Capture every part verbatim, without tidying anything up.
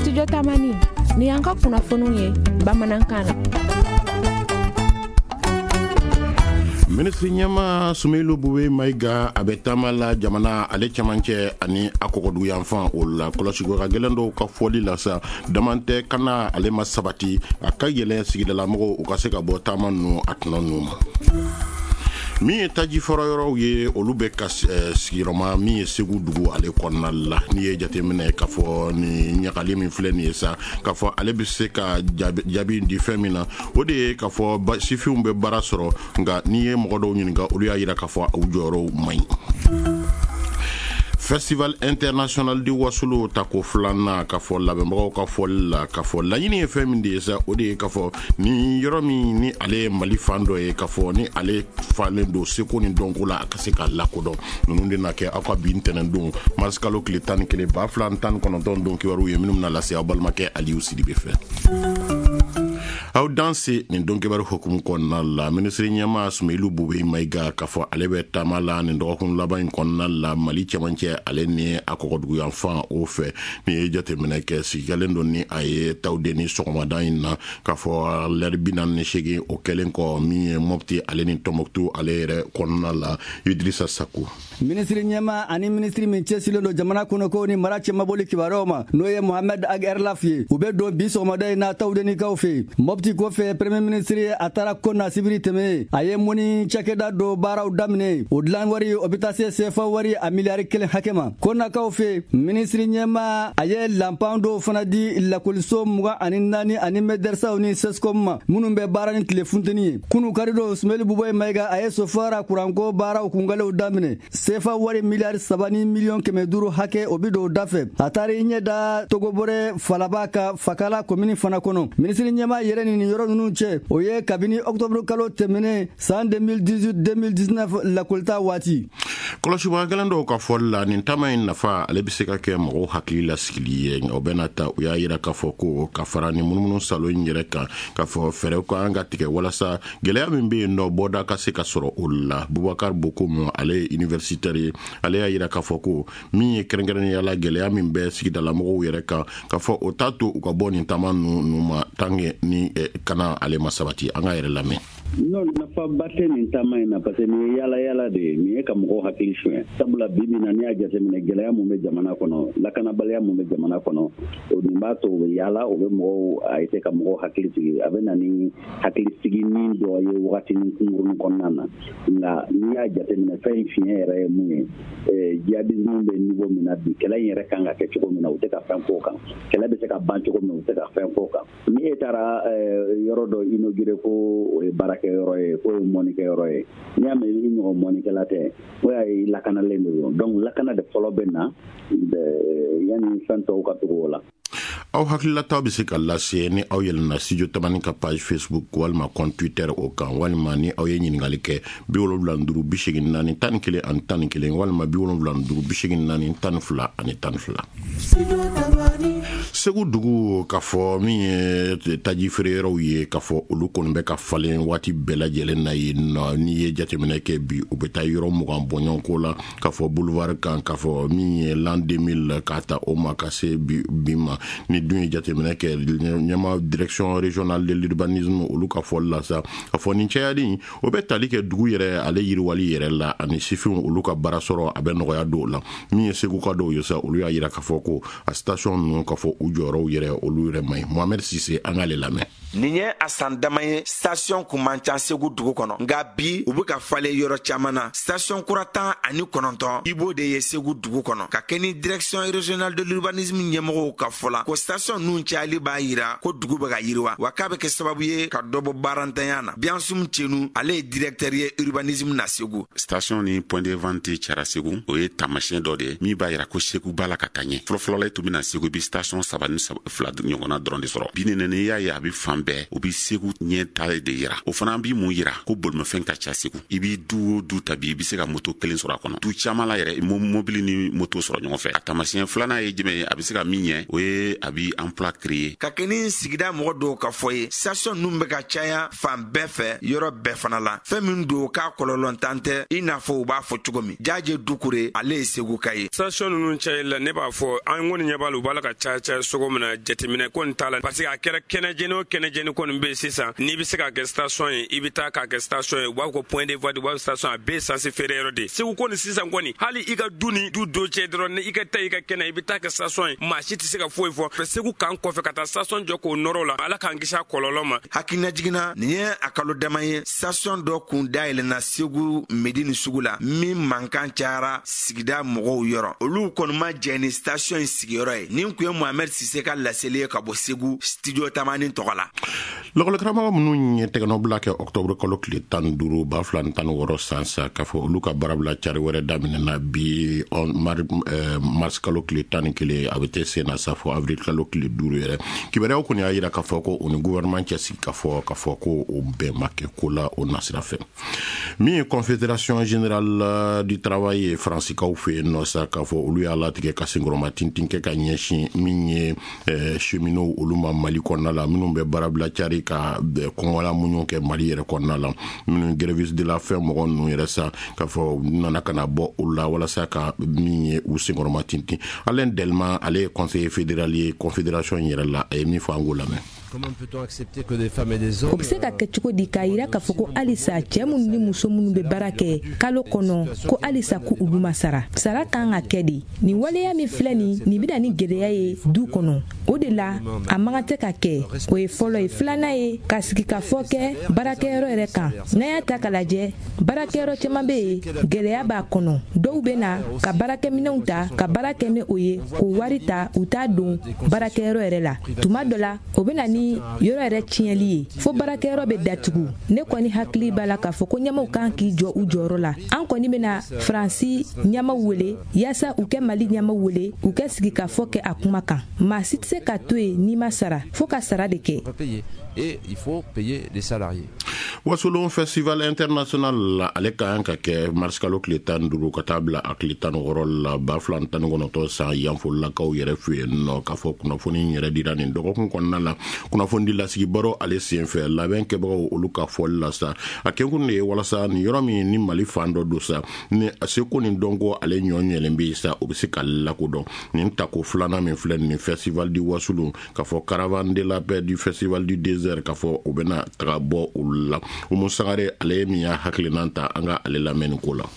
studio tamani ni yanka kunnafoniw ye bamanankan na. Ministri ɲɛma Sumailu Bube Mayiga a bɛ taama la jamana ale cɛmancɛ ani a kɔgɔdugu yanfan o la kɔlɔsiko ka gɛlɛn dɔw ka fɔli la sa daman tɛ kana ale ma sabati a ka yɛlɛn sigidalamɔgɔw u ka se ka bɔ taama ninnu a tɔnɔ ninnu ma. Min ye taji fɔrɔ yɔrɔw ye olu bɛ ka sigiyɔrɔma min ye Segu dugu ale kɔnɔna la ni ye jateminɛ k'a fɔ ni ɲagali min filɛ nin ye sa k'a fɔ ale bɛ se ka jaabi di fɛn min na o de ye k'a fɔ sifinw bɛ baara sɔrɔ nka n'i ye mɔgɔ dɔw ɲininka olu y'a jira k'a fɔ u jɔyɔrɔw man ɲi. Festival international di wasolo tako filanan k'a fɔ labɛnbagaw ka fɔli la k'a fɔ laɲini ye fɛn min de ye sa o de ye k'a fɔ ni yɔrɔ min ni ale ye Mali fan dɔ ye k'a fɔ ni ale falen don seko ni dɔnko la a ka se ka lakodɔn ninnu de na kɛ aw ka bi ntɛnɛn don mars kalo tile tan ni kelen ba fila tan ni kɔnɔntɔn don kibaruw ye minnu bɛna lase aw balimakɛ Aliyu Sidibe fɛ. Aw danse nin don kibaru hukumu kɔnɔna la ministri ɲɛma Sumailu Bube Mayiga k'a fɔ ale bɛ taama la nin dɔgɔkun laban in kɔnɔna la Mali cɛmancɛ ale ni a kɔgɔdugu yanfan o fɛ ni ye jateminɛ kɛ sigalen don ni a ye tawde ni sɔgɔmada in na k'a fɔ lɛri bi naani ni seegin o kɛlen kɔ min ye Mopti ale ni Tɔnbɔkutu ale yɛrɛ kɔnɔna la Idrissa Sakou. Ministri ɲɛma ani ministri min cɛsilen don jamana kɔnɔ ko ni mara cɛmaboli kibaruyaw ma n'o ye Mohamed Ag Erlaf ye u bɛ don bi sɔgɔmada in na tawdenikaw fɛ Mopti kɔfɛ premier ministre a taara ko na sibiri tɛmɛ a ye mɔni cakɛda do baaraw daminɛ o dilan wari o bɛ taa se sefa wari a miliyari kelen hakɛ ma konakaw fɛ ministri ɲɛma a ye lanpan dɔw fana di lakɔliso mugan ani naani ani mɛdɛrɛsaw ni sescom ma minnu bɛ baara ni tile funteni ye kunu kari do Sumailu Bube Mayiga a ye sofara kuranko baaraw kungalew daminɛ sefa wari miliyari saba ni miliyɔn kɛmɛ duuru hakɛ o bi don da fɛ a taari ɲɛ da togobɔrɛ falaba ka fakala komini fana kɔnɔ ministri ɲɛma yɛrɛ ni nin yɔrɔ ninnu cɛ o ye kabini octobre kalo tɛmɛnen san deux mille dix-huit deux mille dix-neuf lakolita waati. Kɔlɔsibaga gɛlɛn dɔw ka fɔli la nin taama in nafa ale bɛ se ka kɛ mɔgɔw hakili lasigili ye o bɛna ta u y'a yira k'a fɔ ko ka fara ni munumunu salo in yɛrɛ kan k'a fɔ fɛɛrɛw ka an ka tigɛ walasa gɛlɛya min bɛ yen nɔ bɔda ka se ka sɔrɔ o la Bubakar Bokomo ale ye universitaire ye ale y'a yira k'a fɔ ko min ye kɛrɛnkɛrɛnnenya la gɛlɛya min bɛ sigidalamɔgɔw yɛrɛ kan k'a fɔ o t'a to u ka bɔ nin taama ninnu ma tant que ni kana ale ma sabati an ka yɛrɛ lamɛn. Non, nafa ba tɛ nin taama in na parce que nin ye yaala yaala de ye nin ye ka mɔgɔw hakili suɲɛ sabula bi bi na n'i y'a jateminɛ gɛlɛya mun bɛ jamana kɔnɔ lakanabaliya mun bɛ jamana kɔnɔ o nin b'a to o bɛ yaala o bɛ mɔgɔw a essayer ka mɔgɔw hakili sigi a bɛ na ni hakili siginin dɔ ye wagatinin kunkurunin kɔnɔna na nka n'i y'a jateminɛ fɛn in fiɲɛ yɛrɛ ye mun ye jihadisme bɛ niveau min na bi kɛlɛ in yɛrɛ kan ka kɛ cogo min na u tɛ ka fɛn f'o kan kɛlɛ bɛ se ka ban cogo min na u tɛ ka fɛn f'o kan ni e taara yɔrɔ dɔ inauguré ko o ye baara kɛ yɔrɔ ye ko ye mɔnikɛ yɔrɔ ye n'i y'a mɛn i ɲɔgɔn mɔnikɛla tɛ o y'a ye lakanalen de don donc lakana de fɔlɔ bɛ na yanni fɛn tɔw ka tugu o la. Aw hakililataw bɛ se ka lase ni aw yɛlɛnna studio tamani ka page Facebook walima compte Twitter o kan walima ni aw ye ɲininkali kɛ bi wolonwula ni duuru bi seegin naani tan ni kelen ani tan ni kelen walima bi wolonwula ni duuru bi seegin naani tan ni fila ani tan ni fila. Segu dugu k'a fɔ min ye taji feereyɔrɔw ye k'a fɔ olu kɔni bɛ ka falen waati bɛɛ lajɛlen na yen nɔ n'i ye jateminɛ kɛ bi u bɛ taa yɔrɔ mugan bɔɲɔgɔnko la k'a fɔ boulevard kan k'a fɔ min ye l'an deux mille k'a ta o ma ka se bi ma ni dun ye jateminɛ kɛ ɲɛma direction régionale de l'urbanisme olu ka fɔli la sa k'a fɔ nin cayali o bɛ tali kɛ dugu yɛrɛ ale yiriwali yɛrɛ la ani sifinw olu ka baara sɔrɔ a bɛ nɔgɔya dɔw la min ye Segu ka dɔw ye sa olu y'a yira k'a fɔ ko a station ninnu k'a fɔ u jɔyɔrɔw yɛrɛ olu yɛrɛ man ɲi Mohamed Sise an k'ale lamɛn. Nin ye a san dama ye station kun man ca Segu dugu kɔnɔ nka bi u bɛ ka falen yɔrɔ caman na station kura tan ani kɔnɔntɔn i b'o de ye Segu dugu kɔnɔ ka kɛ ni direction régionale de l'urbanisme ɲɛmɔgɔw ka fɔ la ko station ninnu cayali b'a yira ko dugu bɛ ka yiriwa wa k'a bɛ kɛ sababu ye ka dɔ bɔ baarantanya na Biansum Cenu ale ye directeur ye urbanisme na Segu. Station ni point de vente cayara Segu o ye taamasiyɛn dɔ de ye min b'a yira ko Segu b'a la ka taa ɲɛ fɔlɔfɔlɔ la i tun bɛna Segu bi station saba ni fila ɲɔgɔnna dɔrɔn de sɔrɔ bi n'i y'a ye a bɛ fan bɛɛ o bi Segu ɲɛ ta de yira o fana bi mun yira ko bolimafɛn ka ca Segu i bi du o du ta bi i bi se ka moto kelen sɔrɔ a kɔnɔ du caman la yɛrɛ mobili ni moto sɔrɔ ɲɔgɔn fɛ a taamasiyɛn filanan ye jumɛn ye a bɛ se ka min ɲɛ o ye a bi emploi créer ka kɛ ni sigida mɔgɔ dɔw ka fɔ ye station ninnu bɛ ka caya fan bɛɛ fɛ yɔrɔ bɛɛ fana la fɛn min don k'a kɔlɔlɔntan tɛ i n'a fɔ u b'a fɔ cogo min Jaaje Dukure ale ye Segu ka ye station ninnu cayali la ne b'a fɔ an kɔni ɲɛ b'a la u b'a la ka caya caya sogo mina jateminɛ ko n t'a la parce que a kɛra kɛnɛjɛni o kɛnɛjɛni kɔni be sisan n'i be se ka kɛ station ye i be taa k'a kɛ station ye u b'a ko point de voie de b'a station a bee sanse feere yɔrɔ de segu kɔni sisan kɔni hali i ka du ni du do cɛ dɔrɔn ni i ka taa i ka kɛnɛ i be taa kɛ station ye maa si tɛ se ka foyi fɔ segu kan kɔfɛ ka taa station jɔ k'o nɔrɔ la ala k'an kisi a kɔlɔlɔ ma. hakilina jiginna nin ye a kalo dama ye station dɔ kun dayɛlɛnna segu medini sugu la min mankan cayara sigida mɔgɔw yɔrɔ olu kɔni ma jɛ ni station sigiyɔrɔ ye nin kun ye mohamed sise ka laseli ye ka bɔ segu studio tamani tɔgɔ la. lakɔlikaramɔgɔ minnu ye tɛgɛnɔbila kɛ octobre kalo tile tan ni duuru ba fila ni tan ni wɔɔrɔ sansa k'a fɔ olu ka baarabila cari wɛrɛ daminɛna bi mars kalo tile tan ni kelen a bɛ tɛ sen na sa fɔ avril kalo tile duuru yɛrɛ kibaruyaw kɔni y'a yira k'a fɔ ko u ni gouvernement cɛsigi k'a fɔ k'a fɔ ko o bɛɛ ma kɛ ko la o nasira fɛ min ye confédération générale du travail ye faransikaw fɛ yen nɔ sa k'a fɔ olu y'a latigɛ ka senkɔrɔma tintin kɛ ka ɲɛsin min ye cheminot olu ma mali kɔnɔna la minnu bɛ baarabila cari ka kɔngɔla muɲu kɛ mali yɛrɛ kɔnɔna la minnu grèvistes de la faim mɔgɔ ninnu yɛrɛ sa k'a fɔ nana kana bɔ olu la walasa ka min ye u senkɔrɔma tintin Alain Delma ale ye conseiller fédéral ye confédération yɛrɛ la a ye min fɔ an k'o lamɛn. Comment peut-on accepter que des femmes et des hommes... O bɛ se ka kɛ cogo di k'a yira k'a fɔ ko halisa cɛ minnu ni muso minnu bɛ baara kɛ kalo kɔnɔ ko halisa ko olu ma sara sara kan ka kɛ de nin waleya min filɛ nin nin bɛna ni gɛlɛya ye du kɔnɔ o de la a man tɛ ka kɛ o ye fɔlɔ ye filanan ye ka sigi ka fɔ kɛ baarakɛyɔrɔ yɛrɛ kan n'an y'a ta ka lajɛ baarakɛyɔrɔ caman bɛ yen gɛlɛya b'a kɔnɔ dɔw bɛ na ka baarakɛminɛnw ta ka baara kɛ ni o ye k'o wari ta u t'a don baarakɛyɔrɔ yɛrɛ la tuma dɔ la o bɛ na ni yɔrɔ yɛrɛ tiɲɛli ye fo baarakɛyɔrɔ bɛ datugu ne kɔni hakili b'a la k'a fɔ ko ɲɛmaw kan k'i jɔ u jɔyɔrɔ la an kɔni bɛna faransi ɲɛmaw wele yaasa u kɛ mali ɲɛmaw wele u kɛ sigi ka fɔ kɛ a kuma kan maa si tɛ se ka to yen n'i ma sara fo ka sara de kɛ. Et il faut payer les salariés. Wasolon festival international la ale ka an ka kɛ mars kalo tile tan ni duuru ka taa bila a tile tan ni wɔɔrɔ la ba fila ni tan ni kɔnɔntɔn san yanfolakaw yɛrɛ fɛ yen nɔ k'a fɔ kunnafoni yɛrɛ dira nin dɔgɔkun kɔnɔna la kunnafoni di lasigi baro ale sen fɛ labɛn kɛbagaw olu ka fɔli la sa a kɛkun de ye walasa nin yɔrɔ min ni mali fan dɔ don sa ni a seko nin dɔn ko ale ɲɔ ɲɛlen bɛ sa o bɛ se ka lakodɔn nin tako filanan min filɛ nin festival di wasolo k'a fɔ caravane de la paix du festival du désert k'a fɔ o bɛna taga bɔ olu la Umu Sangare ale min y'a hakilinan ta an ka ale lamɛnni ko la.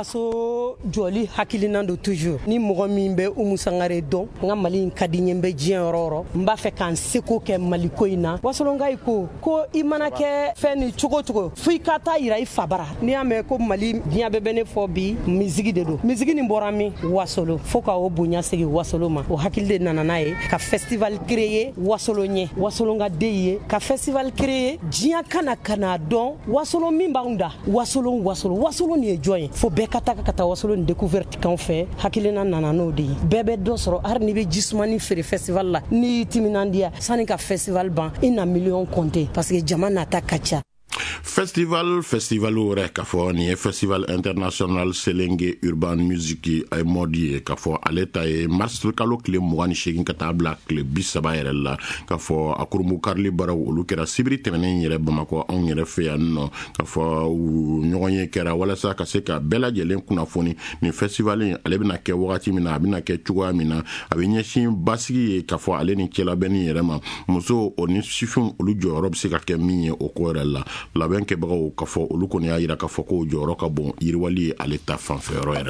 faso jɔli hakilinan do toujours ni mɔgɔ min bɛ Umu Sangare dɔn n ka Mali in ka di n ye n bɛ diɲɛ yɔrɔ yɔrɔ n b'a fɛ k'an seko kɛ Mali ko in na Wasolonkayi ko ko i mana kɛ fɛn ni cogo cogo fo i ka taa yira i fa bara n'i y'a mɛn ko Mali diɲɛ bɛɛ bɛ ne fɔ bi misigi de don misigi nin bɔra min Wasolo fo ka o bonya segi Wasolo ma o hakili de nana n'a ye ka festival créer Wasolo ɲɛ Wasolonka den ye ka festival créer diɲɛ kana kana dɔn Wasolo min b'anw da Wasolo Wasolo Wasolo nin ye jɔn ye fo bɛɛ ka taga ka taa Wasolo nin découverte kan fɛ hakilina nana n'o de ye bɛɛ bɛ dɔ sɔrɔ hali n'i bɛ jisumani feere festival la n'i timinandiya sani ka festival ban i na million compter parce que jama nata ka ca. Festival festival wɛrɛ k'a fɔ nin ye festival international Selenge urban music ay modi ye k'a fɔ ale ta ye mars kalo tile mugan ni seegin ka taa bila tile bi saba yɛrɛ la k'a fɔ a kurumu karili baraw olu kɛra sibiri tɛmɛnen yɛrɛ Bamakɔ anw yɛrɛ fɛ yan nɔ k'a fɔ ɲɔgɔn ye kɛra walasa ka se ka bɛɛ lajɛlen kunnafoni nin festival in ale bɛna kɛ wagati min na a bɛna kɛ cogoya min na a bɛ ɲɛsin basigi ye k'a fɔ ale ni cɛlabɛnni yɛrɛ ma muso o ni sifinw olu jɔyɔrɔ bɛ se ka kɛ min ye o ko yɛrɛ la labɛn kɛbagaw k'a fɔ olu kɔni y'a yira k'a fɔ ko jɔyɔrɔ ka bon yiriwali ye ale ta fanfɛyɔrɔ yɛrɛ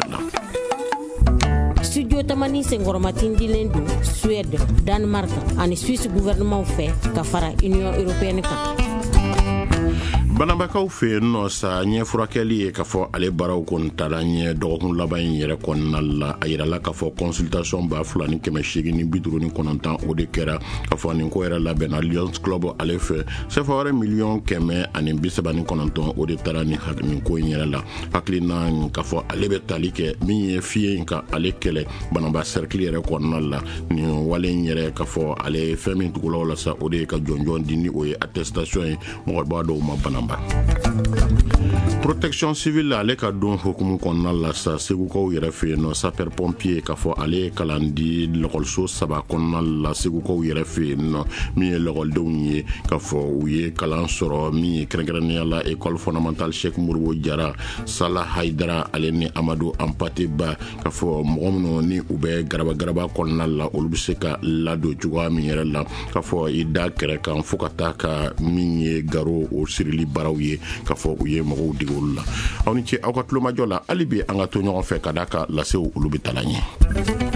la. Studio Tamani senkɔrɔma tindilen don Suède, Danemark ani Suisse gouvernement fɛ ka fara Union européenne kan. Banabakaw fɛ yen nɔ sa ɲɛ furakɛli ye k'a fɔ ale baaraw kɔni taara ɲɛ dɔgɔkun laban in yɛrɛ kɔnɔna la a yirala k'a fɔ consultation ba fila ni kɛmɛ seegin ni bi duuru ni kɔnɔntɔn o de kɛra k'a fɔ nin ko yɛrɛ labɛnna Lions Club ale fɛ sefa wɛrɛ miliyɔn kɛmɛ ani bi saba ni kɔnɔntɔn o de taara nin nin ko in yɛrɛ la hakilina k'a fɔ ale bɛ tali kɛ min ye fiye in ka ale kɛlɛ Banaba cercle yɛrɛ kɔnɔna la nin wale in yɛrɛ k'a fɔ ale fɛn min tugulaw la sa o de ye ka jɔnjɔn di ni o ye attestation ye mɔgɔba dɔw ma Banaba Bamba. Protection civile ale ka don hukumu kɔnɔna la sa segukaw yɛrɛ fɛ yen nɔ sapeur pompier k'a fɔ ale kalandi lɔgɔliso saba kɔnɔna la segukaw yɛrɛ fɛ yen nɔ min ye lɔgɔlidenw ye k'a fɔ u ye kalan sɔrɔ min ye kɛrɛnkɛrɛnnenya la école fondamentale Cheikh Modibo Jara Sala Haidara ale ni Amadu Ampate Ba k'a fɔ mɔgɔ minnu ni u bɛ garaba garaba kɔnɔna la olu bɛ se ka ladon cogoya min yɛrɛ la k'a fɔ i da kɛrɛ kan fo ka taa ka min ye garo o sirili baaraw ye k'a fɔ u ye mɔgɔw dege olu la aw ni ce aw ka tulomajɔ la hali bi an ka to ɲɔgɔn fɛ ka da ka lasew olu bɛ talan ye.